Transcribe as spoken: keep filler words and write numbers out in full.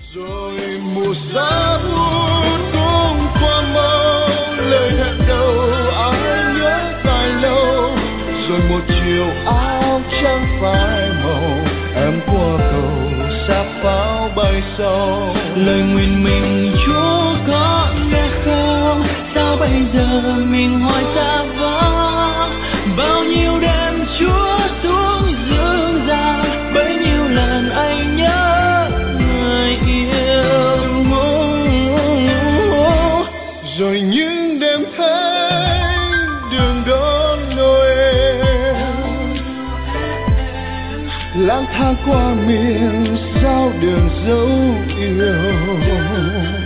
Rồi mùa giá buốt cũng qua mau, lời hẹn đầu ai nhớ dài lâu. Rồi một chiều áo trắng phai màu, em qua cầu xa pháo bay sâu. Lời nguyện mình Chúa có nghe không? Sao bây giờ mình hỏi xa vắng? Bao nhiêu đêm Chúa xuống dương gian, bấy nhiêu lần anh nhớ người yêu. Rồi những đêm thấy đường đón Noel, lang thang qua miền sao đường dấu yêu.